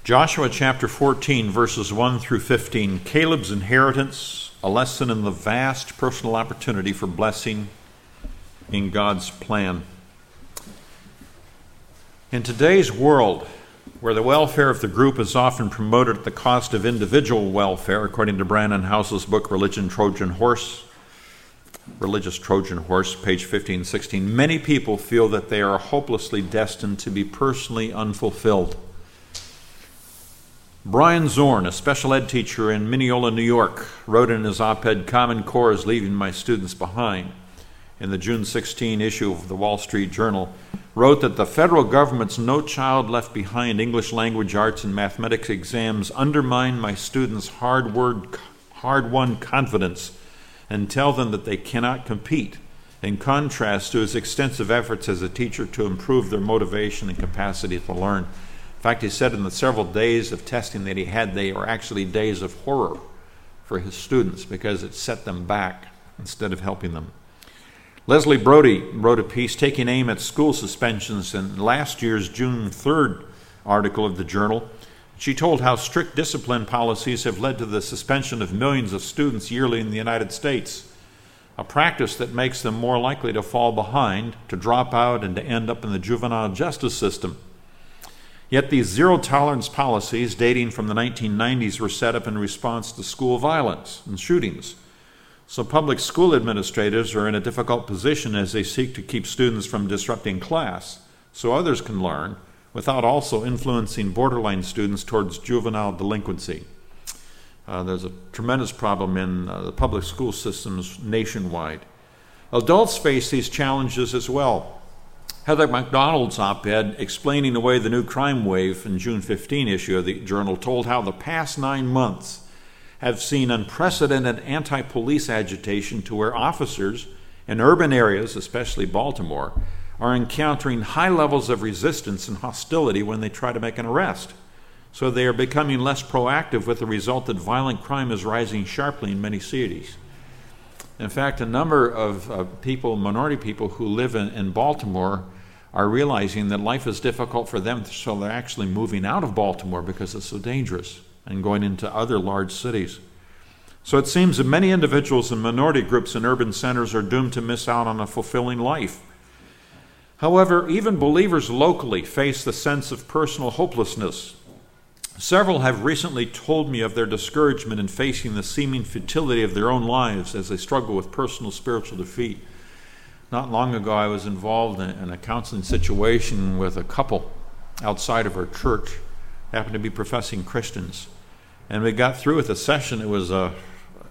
Joshua chapter 14, verses 1 through 15, Caleb's inheritance, a lesson in the vast personal opportunity for blessing in God's plan. In today's world, where the welfare of the group is often promoted at the cost of individual welfare, according to Brannon House's book, Religious Trojan Horse, page 1516, many people feel that they are hopelessly destined to be personally unfulfilled. Brian Zorn, a special ed teacher in Mineola, New York, wrote in his op-ed, Common Core is Leaving My Students Behind, in the June 16 issue of the Wall Street Journal, wrote that the federal government's No Child Left Behind English language, arts, and mathematics exams undermine my students' hard-won confidence and tell them that they cannot compete, in contrast to his extensive efforts as a teacher to improve their motivation and capacity to learn. In fact, he said in the several days of testing that he had, they were actually days of horror for his students because it set them back instead of helping them. Leslie Brody wrote a piece taking aim at school suspensions in last year's June 3rd article of the Journal. She told how strict discipline policies have led to the suspension of millions of students yearly in the United States, a practice that makes them more likely to fall behind, to drop out, and to end up in the juvenile justice system. Yet these zero-tolerance policies dating from the 1990s were set up in response to school violence and shootings. So public school administrators are in a difficult position as they seek to keep students from disrupting class so others can learn without also influencing borderline students towards juvenile delinquency. There's a tremendous problem in the public school systems nationwide. Adults face these challenges as well. Heather McDonald's op-ed explaining away the new crime wave in June 15 issue of the Journal told how the past 9 months have seen unprecedented anti-police agitation to where officers in urban areas, especially Baltimore, are encountering high levels of resistance and hostility when they try to make an arrest. So they are becoming less proactive, with the result that violent crime is rising sharply in many cities. In fact, a number of people, minority people who live in Baltimore, are realizing that life is difficult for them, so they're actually moving out of Baltimore because it's so dangerous and going into other large cities. So it seems that many individuals and minority groups in urban centers are doomed to miss out on a fulfilling life. However, even believers locally face the sense of personal hopelessness. Several have recently told me of their discouragement in facing the seeming futility of their own lives as they struggle with personal spiritual defeat. Not long ago, I was involved in a counseling situation with a couple outside of our church, happened to be professing Christians. And we got through with the session. It was a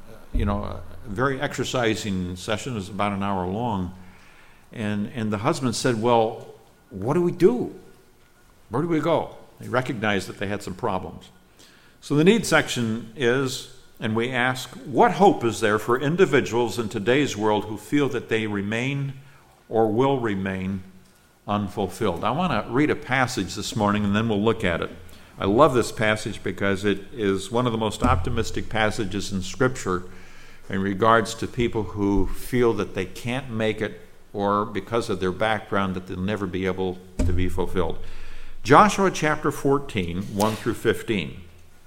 very exercising session. It was about an hour long. And the husband said, well, what do we do? Where do we go? They recognized that they had some problems. So the need section is, and we ask, what hope is there for individuals in today's world who feel that they remain or will remain unfulfilled? I want to read a passage this morning and then we'll look at it. I love this passage because it is one of the most optimistic passages in Scripture in regards to people who feel that they can't make it, or because of their background that they'll never be able to be fulfilled. Joshua chapter 14, 1 through 15.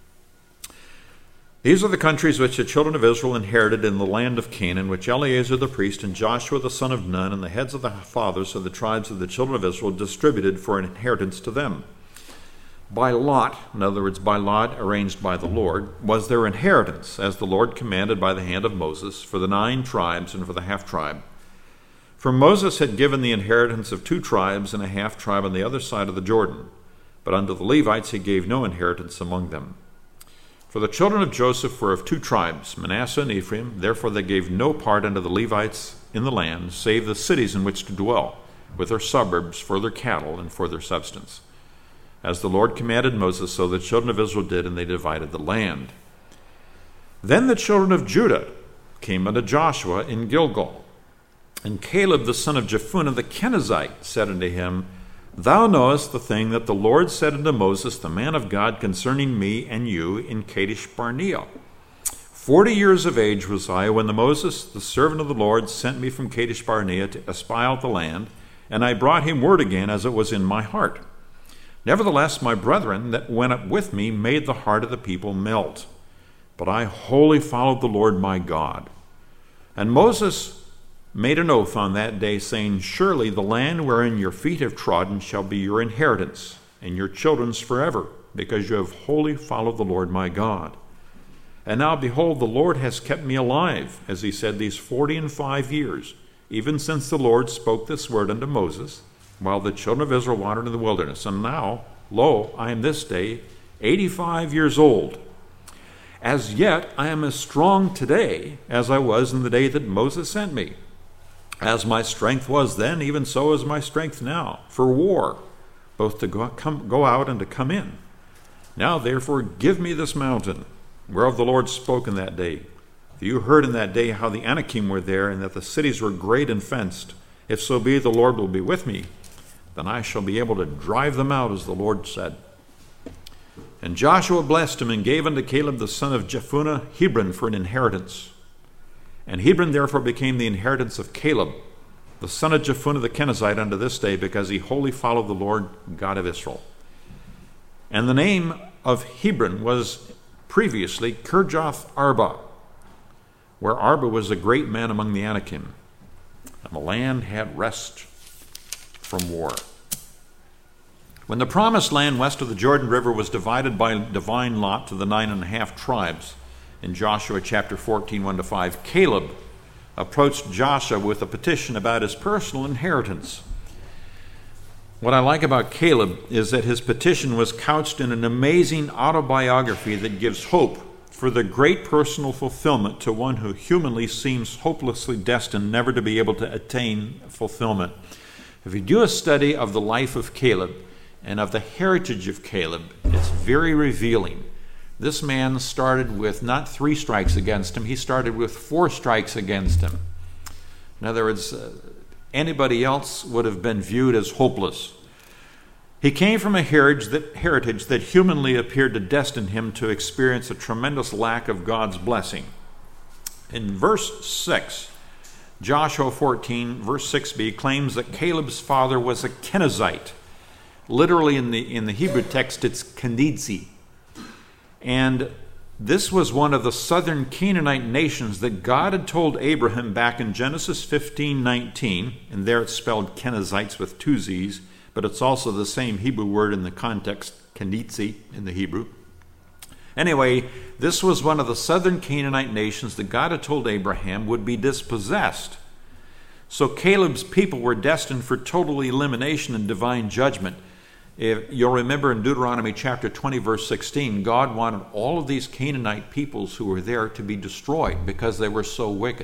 These are the countries which the children of Israel inherited in the land of Canaan, which Eleazar the priest and Joshua the son of Nun and the heads of the fathers of the tribes of the children of Israel distributed for an inheritance to them. By lot, in other words, by lot arranged by the Lord, was their inheritance, as the Lord commanded by the hand of Moses, for the 9 tribes and for the half-tribe. For Moses had given the inheritance of 2 tribes and a half-tribe on the other side of the Jordan, but unto the Levites he gave no inheritance among them. For the children of Joseph were of 2 tribes, Manasseh and Ephraim, therefore they gave no part unto the Levites in the land, save the cities in which to dwell, with their suburbs for their cattle and for their substance. As the Lord commanded Moses, so the children of Israel did, and they divided the land. Then the children of Judah came unto Joshua in Gilgal, and Caleb the son of Jephunneh the Kenizzite said unto him, Thou knowest the thing that the Lord said unto Moses, the man of God, concerning me and you in Kadesh Barnea. 40 years of age was I when Moses, the servant of the Lord, sent me from Kadesh Barnea to espy out the land, and I brought him word again as it was in my heart. Nevertheless, my brethren that went up with me made the heart of the people melt. But I wholly followed the Lord my God. And Moses made an oath on that day, saying, Surely the land wherein your feet have trodden shall be your inheritance, and your children's forever, because you have wholly followed the Lord my God. And now, behold, the Lord has kept me alive, as he said, these 45 years, even since the Lord spoke this word unto Moses, while the children of Israel wandered in the wilderness. And now, lo, I am this day 85 years old. As yet I am as strong today as I was in the day that Moses sent me. As my strength was then, even so is my strength now, for war, both to go out and to come in. Now therefore give me this mountain, whereof the Lord spoke in that day. For you heard in that day how the Anakim were there, and that the cities were great and fenced. If so be the Lord will be with me, then I shall be able to drive them out, as the Lord said. And Joshua blessed him, and gave unto Caleb the son of Jephunneh Hebron for an inheritance. And Hebron therefore became the inheritance of Caleb, the son of Jephunneh the Kenizzite, unto this day, because he wholly followed the Lord God of Israel. And the name of Hebron was previously Kirjath Arba, where Arba was a great man among the Anakim, and the land had rest from war. When the promised land west of the Jordan River was divided by divine lot to the 9.5 tribes, in Joshua chapter 14, 1-5, Caleb approached Joshua with a petition about his personal inheritance. What I like about Caleb is that his petition was couched in an amazing autobiography that gives hope for the great personal fulfillment to one who humanly seems hopelessly destined never to be able to attain fulfillment. If you do a study of the life of Caleb and of the heritage of Caleb, it's very revealing. This man started with not 3 strikes against him, he started with 4 strikes against him. In other words, anybody else would have been viewed as hopeless. He came from a heritage that humanly appeared to destine him to experience a tremendous lack of God's blessing. In verse 6, Joshua 14, verse 6b, claims that Caleb's father was a Kenizzite. Literally in the Hebrew text, it's Kenizzi. And this was one of the southern Canaanite nations that God had told Abraham back in Genesis 15:19, and there it's spelled Kenizzites with 2 Z's, but it's also the same Hebrew word in the context, Kenizzi in the Hebrew. Anyway, this was one of the southern Canaanite nations that God had told Abraham would be dispossessed. So Caleb's people were destined for total elimination and divine judgment. If you'll remember in Deuteronomy chapter 20, verse 16, God wanted all of these Canaanite peoples who were there to be destroyed because they were so wicked.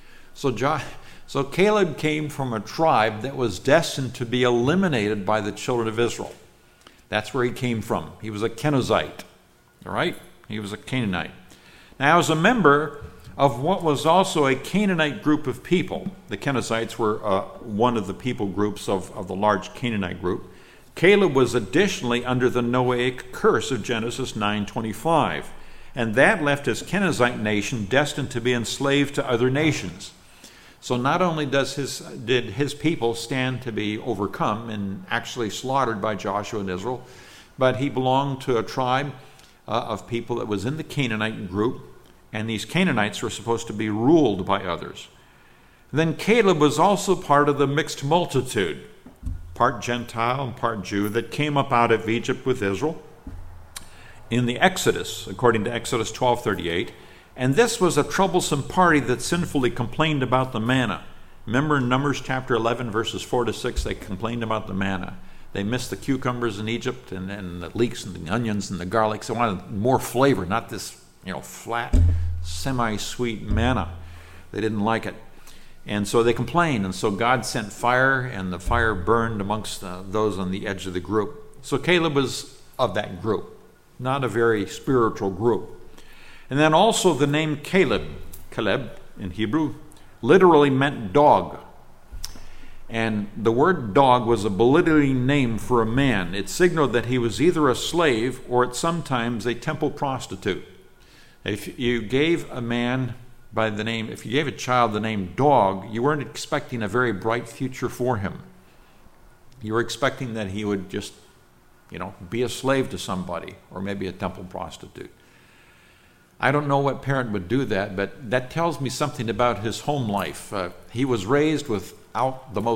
So Caleb came from a tribe that was destined to be eliminated by the children of Israel. That's where he came from. He was a Kenizzite. All right? He was a Canaanite. Now, as a member of what was also a Canaanite group of people, the Kenizzites were one of the people groups of the large Canaanite group, Caleb was additionally under the Noahic curse of Genesis 9:25, and that left his Kenizzite nation destined to be enslaved to other nations. So not only did his people stand to be overcome and actually slaughtered by Joshua and Israel, but he belonged to a tribe of people that was in the Canaanite group, and these Canaanites were supposed to be ruled by others. Then Caleb was also part of the mixed multitude, part Gentile and part Jew, that came up out of Egypt with Israel in the Exodus, according to Exodus 12:38. And this was a troublesome party that sinfully complained about the manna. Remember in Numbers chapter 11, verses 4-6, they complained about the manna. They missed the cucumbers in Egypt and the leeks and the onions and the garlics. They wanted more flavor, not this flat, semi-sweet manna. They didn't like it. And so they complained, and so God sent fire, and the fire burned amongst those on the edge of the group. So Caleb was of that group, not a very spiritual group. And then also the name Caleb in Hebrew, literally meant dog. And the word dog was a belittling name for a man. It signaled that he was either a slave or at sometimes a temple prostitute. If you gave if you gave a child the name dog, you weren't expecting a very bright future for him. You were expecting that he would just, be a slave to somebody, or maybe a temple prostitute. I don't know what parent would do that, but that tells me something about his home life. He was raised without the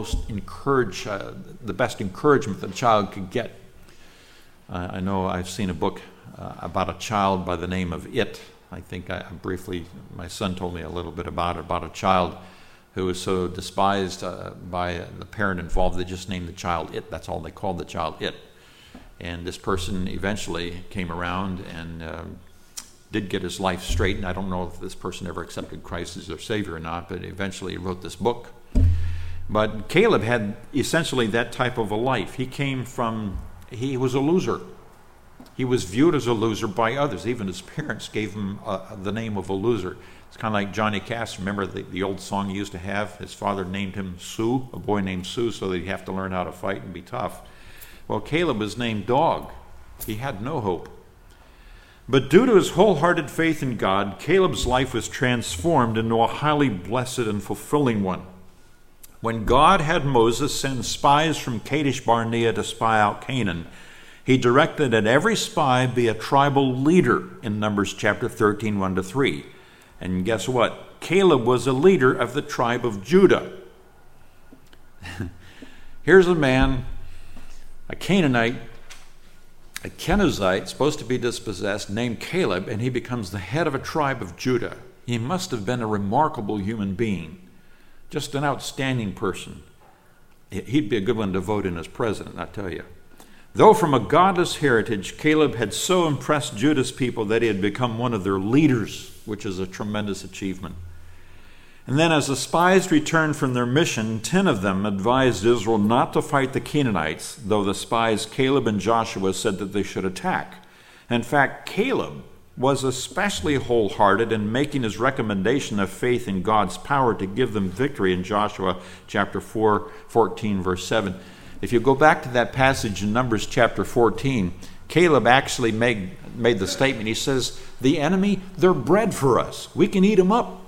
best encouragement that a child could get. I know I've seen a book about a child by the name of It. I think my son told me a little bit about a child who was so despised by the parent involved, they just named the child It. That's all they called the child, It. And this person eventually came around and did get his life straightened. I don't know if this person ever accepted Christ as their Savior or not, but eventually he wrote this book. But Caleb had essentially that type of a life. He was a loser. He was viewed as a loser by others. Even his parents gave him the name of a loser. It's kind of like Johnny Cash. Remember the old song he used to have? His father named him Sue, a boy named Sue, so that he'd have to learn how to fight and be tough. Well, Caleb was named Dog. He had no hope. But due to his wholehearted faith in God, Caleb's life was transformed into a highly blessed and fulfilling one. When God had Moses send spies from Kadesh Barnea to spy out Canaan, he directed that every spy be a tribal leader in Numbers chapter 13, 1-3. And guess what? Caleb was a leader of the tribe of Judah. Here's a man, a Canaanite, a Kenizzite, supposed to be dispossessed, named Caleb, and he becomes the head of a tribe of Judah. He must have been a remarkable human being, just an outstanding person. He'd be a good one to vote in as president, I tell you. Though from a godless heritage, Caleb had so impressed Judah's people that he had become one of their leaders, which is a tremendous achievement. And then as the spies returned from their mission, 10 of them advised Israel not to fight the Canaanites, though the spies Caleb and Joshua said that they should attack. In fact, Caleb was especially wholehearted in making his recommendation of faith in God's power to give them victory in Joshua chapter 14, verse 7. If you go back to that passage in Numbers chapter 14, Caleb actually made the statement. He says, the enemy, they're bread for us. We can eat them up.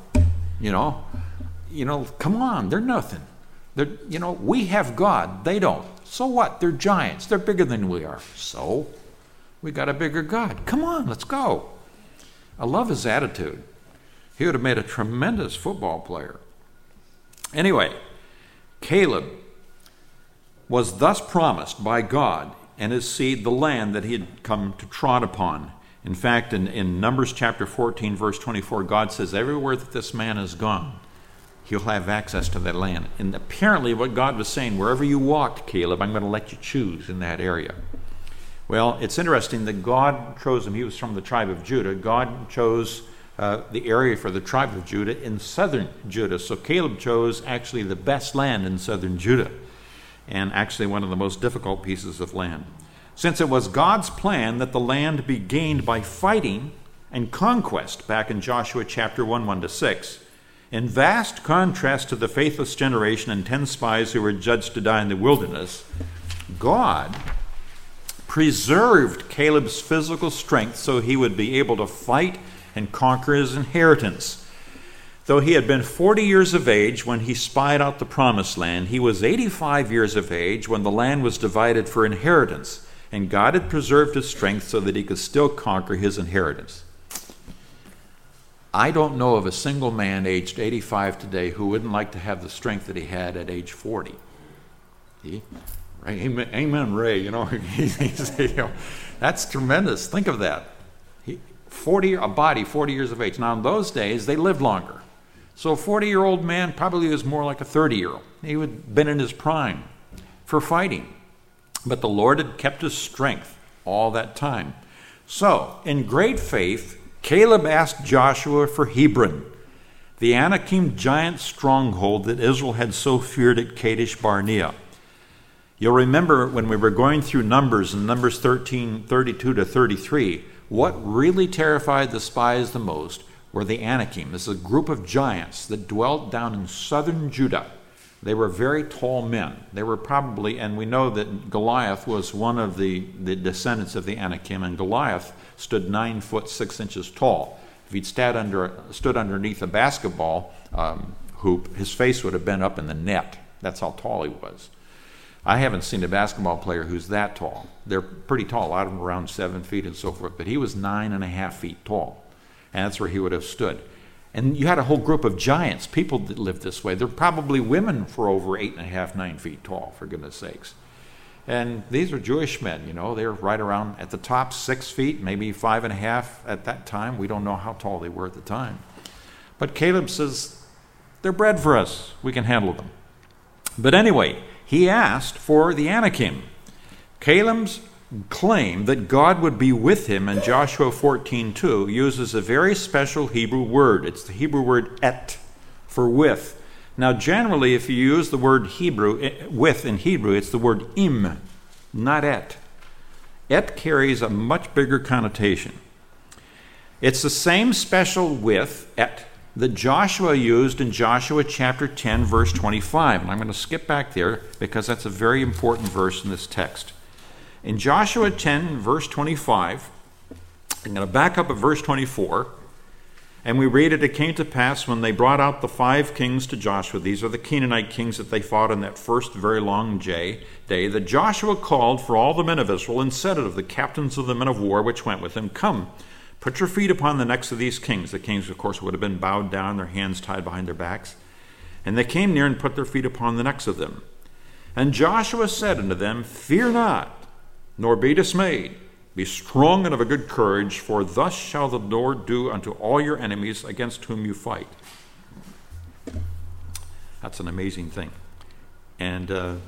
Come on, they're nothing. We have God, they don't. So what? They're giants. They're bigger than we are. So we got a bigger God. Come on, let's go. I love his attitude. He would have made a tremendous football player. Anyway, Caleb was thus promised by God and his seed the land that he had come to trod upon. In fact, in Numbers chapter 14, verse 24, God says, everywhere that this man has gone, he'll have access to that land. And apparently what God was saying, wherever you walked, Caleb, I'm going to let you choose in that area. Well, it's interesting that God chose him. He was from the tribe of Judah. God chose the area for the tribe of Judah in southern Judah. So Caleb chose actually the best land in southern Judah, and actually one of the most difficult pieces of land. Since it was God's plan that the land be gained by fighting and conquest, back in Joshua chapter 1, 1-6, in vast contrast to the faithless generation and 10 spies who were judged to die in the wilderness, God preserved Caleb's physical strength so he would be able to fight and conquer his inheritance. Though he had been 40 years of age when he spied out the promised land, he was 85 years of age when the land was divided for inheritance, and God had preserved his strength so that he could still conquer his inheritance. I don't know of a single man aged 85 today who wouldn't like to have the strength that he had at age 40. Amen, Ray. That's tremendous. Think of that. 40 years of age. Now, in those days, they lived longer. So a 40-year-old man probably was more like a 30-year-old. He would have been in his prime for fighting. But the Lord had kept his strength all that time. So, in great faith, Caleb asked Joshua for Hebron, the Anakim giant stronghold that Israel had so feared at Kadesh Barnea. You'll remember when we were going through Numbers, in Numbers 13, 32-33, what really terrified the spies the most were the Anakim. This is a group of giants that dwelt down in southern Judah. They were very tall men. They were probably, and we know that Goliath was one of the descendants of the Anakim, and Goliath stood 9 foot 6 inches tall. If he'd stood underneath a basketball hoop, his face would have been up in the net. That's how tall he was. I haven't seen a basketball player who's that tall. They're pretty tall, a lot of them around 7 feet and so forth, but he was 9.5 feet tall, and that's where he would have stood. And you had a whole group of giants, people that lived this way. They're probably women for over 8.5, 9 feet tall, for goodness sakes. And these are Jewish men, they're right around at the top 6 feet, maybe 5.5 at that time. We don't know how tall they were at the time. But Caleb says, they're bread for us. We can handle them. But anyway, he asked for the Anakim. Caleb's claim that God would be with him in Joshua 14:2 uses a very special Hebrew word. It's the Hebrew word et, for with. Now, generally, if you use the word with in Hebrew, it's the word im, not et. Et carries a much bigger connotation. It's the same special with, et, that Joshua used in Joshua chapter 10, verse 25. And I'm going to skip back there because that's a very important verse in this text. In Joshua 10, verse 25, I'm going to back up at verse 24, and we read it came to pass when they brought out the 5 kings to Joshua, these are the Canaanite kings that they fought in that first very long day, that Joshua called for all the men of Israel and said unto the captains of the men of war which went with him, Come, put your feet upon the necks of these kings. The kings, of course, would have been bowed down, their hands tied behind their backs. And they came near and put their feet upon the necks of them. And Joshua said unto them, Fear not, nor be dismayed. Be strong and of a good courage, for thus shall the Lord do unto all your enemies against whom you fight. That's an amazing thing. And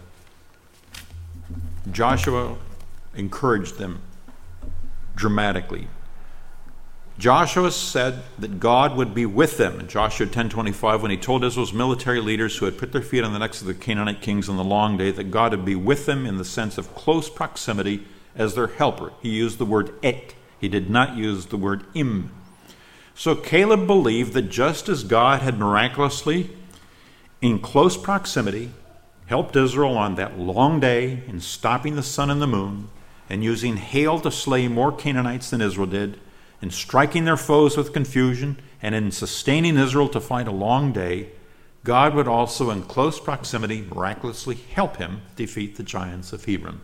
Joshua encouraged them dramatically. Joshua said that God would be with them in Joshua 10:25 when he told Israel's military leaders who had put their feet on the necks of the Canaanite kings on the long day that God would be with them in the sense of close proximity as their helper. He used the word et. He did not use the word im. So Caleb believed that just as God had miraculously, in close proximity, helped Israel on that long day in stopping the sun and the moon and using hail to slay more Canaanites than Israel did, in striking their foes with confusion, and in sustaining Israel to fight a long day, God would also, in close proximity, miraculously help him defeat the giants of Hebron.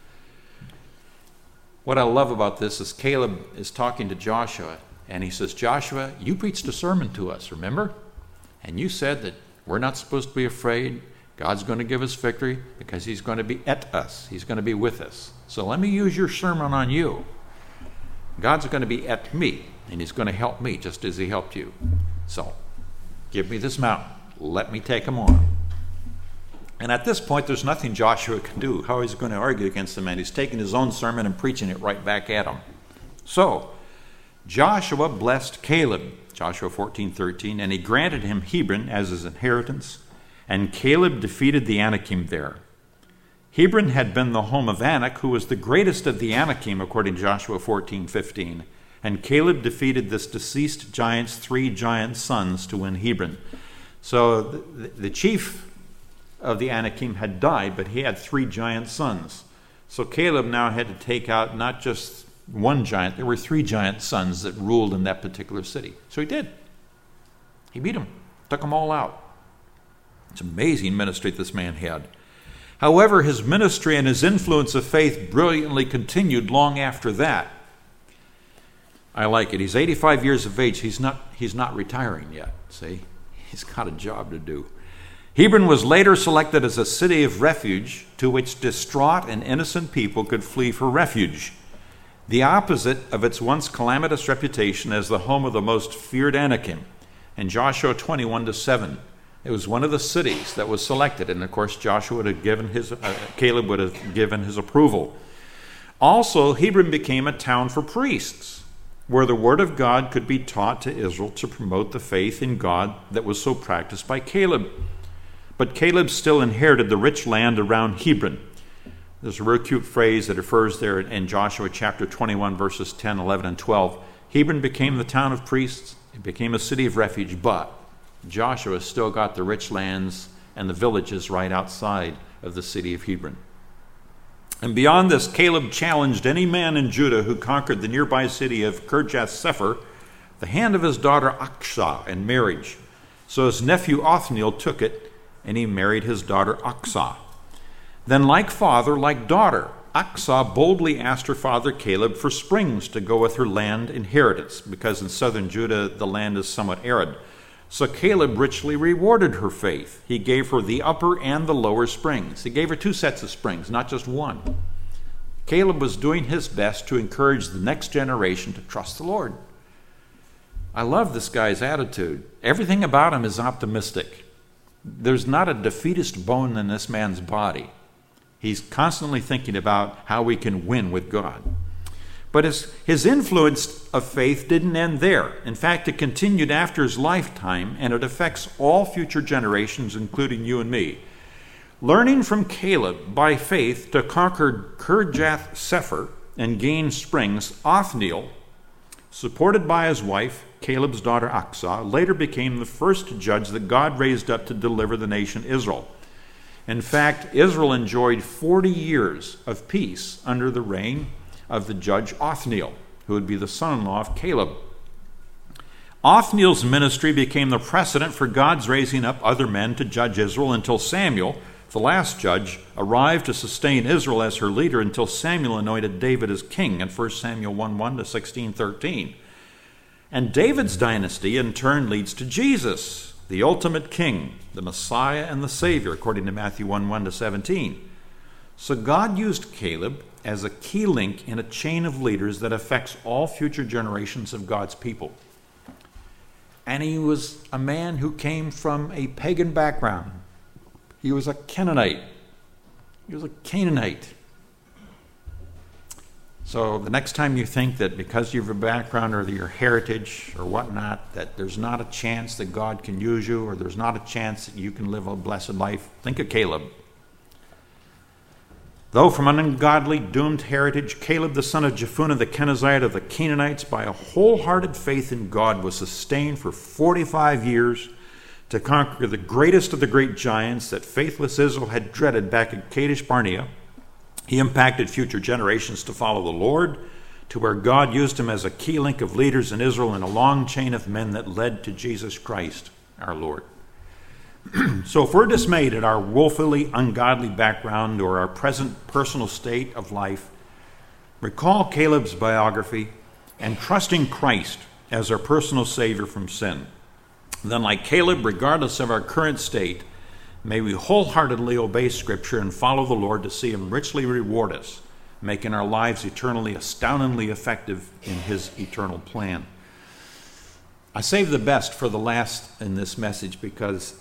What I love about this is Caleb is talking to Joshua, and he says, Joshua, you preached a sermon to us, remember? And you said that we're not supposed to be afraid. God's going to give us victory because he's going to be at us. He's going to be with us. So let me use your sermon on you. God's going to be at me, and he's going to help me just as he helped you. So give me this mountain. Let me take him on. And at this point, there's nothing Joshua can do. How is he going to argue against the man? He's taking his own sermon and preaching it right back at him. So Joshua blessed Caleb, Joshua 14:13, and he granted him Hebron as his inheritance, and Caleb defeated the Anakim there. Hebron had been the home of Anak, who was the greatest of the Anakim, according to Joshua 14:15. And Caleb defeated this deceased giant's 3 giant sons to win Hebron. So the chief of the Anakim had died, but he had 3 giant sons. So Caleb now had to take out not just one giant, there were 3 giant sons that ruled in that particular city. So he did. He beat them, took them all out. It's amazing ministry this man had. However, his ministry and his influence of faith brilliantly continued long after that. I like it. He's 85 years of age. He's not retiring yet, see? He's got a job to do. Hebron was later selected as a city of refuge to which distraught and innocent people could flee for refuge, the opposite of its once calamitous reputation as the home of the most feared Anakim. In Joshua 21:7, it was one of the cities that was selected, and of course Caleb would have given his approval. Also, Hebron became a town for priests, where the word of God could be taught to Israel to promote the faith in God that was so practiced by Caleb. But Caleb still inherited the rich land around Hebron. There's a real cute phrase that refers there in Joshua chapter 21, verses 10, 11, and 12. Hebron became the town of priests. It became a city of refuge, but Joshua still got the rich lands and the villages right outside of the city of Hebron. And beyond this, Caleb challenged any man in Judah who conquered the nearby city of Kirjath-Sepher the hand of his daughter Aksah in marriage. So his nephew Othniel took it, and he married his daughter Aksah. Then like father, like daughter, Achsah boldly asked her father Caleb for springs to go with her land inheritance, because in southern Judah the land is somewhat arid. So Caleb richly rewarded her faith. He gave her the upper and the lower springs. He gave her 2 sets of springs, not just one. Caleb was doing his best to encourage the next generation to trust the Lord. I love this guy's attitude. Everything about him is optimistic. There's not a defeatist bone in this man's body. He's constantly thinking about how we can win with God. But his influence of faith didn't end there. In fact, it continued after his lifetime, and it affects all future generations, including you and me. Learning from Caleb by faith to conquer Kirjath Sepher and gain springs, Othniel, supported by his wife, Caleb's daughter Achsah, later became the first judge that God raised up to deliver the nation Israel. In fact, Israel enjoyed 40 years of peace under the reign of the judge Othniel, who would be the son-in-law of Caleb. Othniel's ministry became the precedent for God's raising up other men to judge Israel until Samuel, the last judge, arrived to sustain Israel as her leader until Samuel anointed David as king in 1 Samuel 1:1 to 16:13. And David's dynasty in turn leads to Jesus, the ultimate king, the Messiah and the Savior, according to Matthew 1:1 to 17. So God used Caleb as a key link in a chain of leaders that affects all future generations of God's people. And he was a man who came from a pagan background. He was a Canaanite. So the next time you think that because of your background or your heritage or whatnot, that there's not a chance that God can use you, or there's not a chance that you can live a blessed life, think of Caleb. Though from an ungodly, doomed heritage, Caleb, the son of Jephunneh the Kenizzite of the Canaanites, by a wholehearted faith in God, was sustained for 45 years to conquer the greatest of the great giants that faithless Israel had dreaded back at Kadesh Barnea. He impacted future generations to follow the Lord, to where God used him as a key link of leaders in Israel in a long chain of men that led to Jesus Christ, our Lord. So if we're dismayed at our woefully ungodly background or our present personal state of life, recall Caleb's biography and trust in Christ as our personal Savior from sin. Then, like Caleb, regardless of our current state, may we wholeheartedly obey Scripture and follow the Lord to see him richly reward us, making our lives eternally, astoundingly effective in his eternal plan. I saved the best for the last in this message because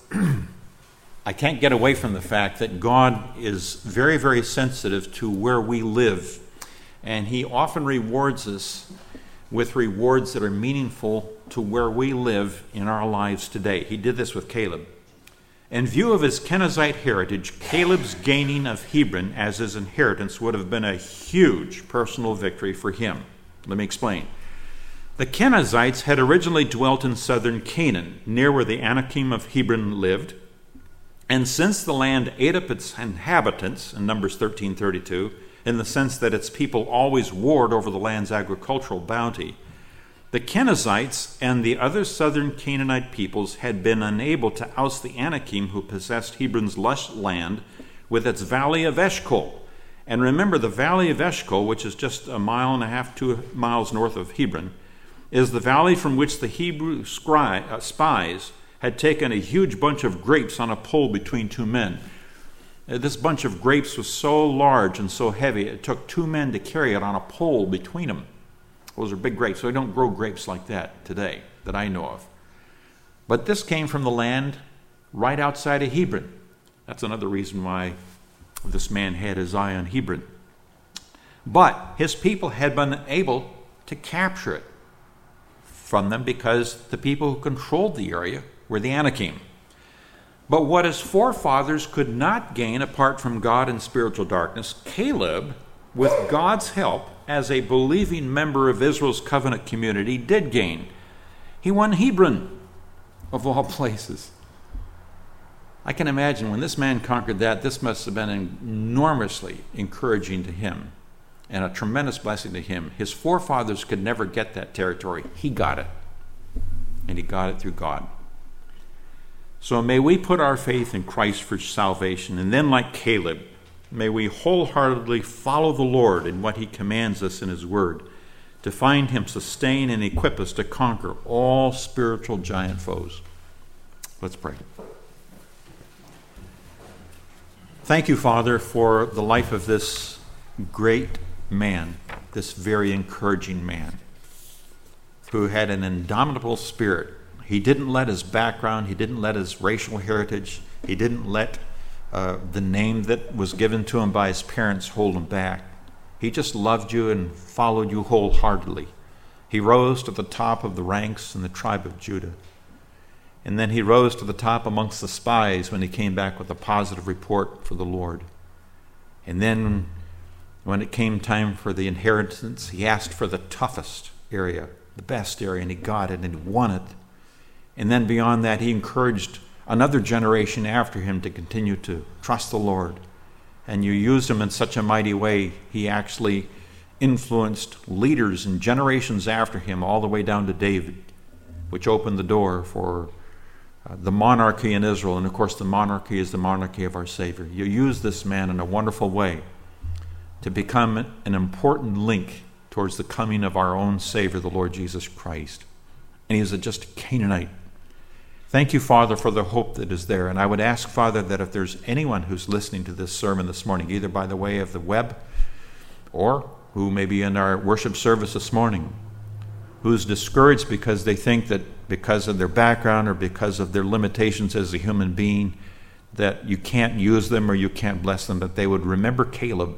I can't get away from the fact that God is very, very sensitive to where we live, and he often rewards us with rewards that are meaningful to where we live in our lives today. He did this with Caleb. In view of his Kenizzite heritage, Caleb's gaining of Hebron as his inheritance would have been a huge personal victory for him. Let me explain. The Kenizzites had originally dwelt in southern Canaan, near where the Anakim of Hebron lived, and since the land ate up its inhabitants, in Numbers 13:32, in the sense that its people always warred over the land's agricultural bounty, the Kenizzites and the other southern Canaanite peoples had been unable to oust the Anakim who possessed Hebron's lush land with its valley of Eshcol. And remember, the valley of Eshcol, which is just 1.5 to 2 miles north of Hebron, is the valley from which the Hebrew spies had taken a huge bunch of grapes on a pole between 2 men. This bunch of grapes was so large and so heavy, it took 2 men to carry it on a pole between them. Those are big grapes, so we don't grow grapes like that today, that I know of. But this came from the land right outside of Hebron. That's another reason why this man had his eye on Hebron. But his people had been able to capture it from them because the people who controlled the area were the Anakim. But what his forefathers could not gain apart from God and spiritual darkness, Caleb, with God's help, as a believing member of Israel's covenant community, did gain. He won Hebron, of all places. I can imagine when this man conquered that, this must have been enormously encouraging to him and a tremendous blessing to him. His forefathers could never get that territory. He got it. And he got it through God. So may we put our faith in Christ for salvation, and then, like Caleb, may we wholeheartedly follow the Lord in what he commands us in his word, to find him sustain and equip us to conquer all spiritual giant foes. Let's pray. Thank you, Father, for the life of this great man, this very encouraging man, who had an indomitable spirit. He didn't let his background, he didn't let his racial heritage, he didn't let the name that was given to him by his parents hold him back. He just loved you and followed you wholeheartedly. He rose to the top of the ranks in the tribe of Judah. And then he rose to the top amongst the spies when he came back with a positive report for the Lord. And then when it came time for the inheritance, he asked for the toughest area, the best area, and he got it and he won it. And then beyond that, he encouraged another generation after him to continue to trust the Lord. And you used him in such a mighty way, he actually influenced leaders and generations after him all the way down to David, which opened the door for the monarchy in Israel. And of course, the monarchy is the monarchy of our Savior. You used this man in a wonderful way to become an important link towards the coming of our own Savior, the Lord Jesus Christ. And he was just a Canaanite. Thank you, Father, for the hope that is there. And I would ask, Father, that if there's anyone who's listening to this sermon this morning, either by the way of the web or who may be in our worship service this morning, who's discouraged because they think that because of their background or because of their limitations as a human being, that you can't use them or you can't bless them, that they would remember Caleb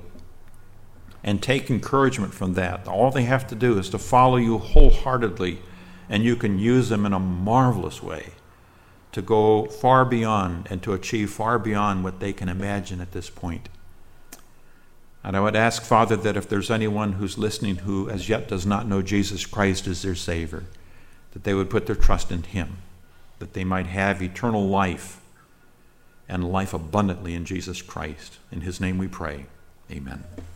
and take encouragement from that. All they have to do is to follow you wholeheartedly, and you can use them in a marvelous way to go far beyond and to achieve far beyond what they can imagine at this point. And I would ask, Father, that if there's anyone who's listening who as yet does not know Jesus Christ as their Savior, that they would put their trust in him, that they might have eternal life and life abundantly in Jesus Christ. In his name we pray. Amen.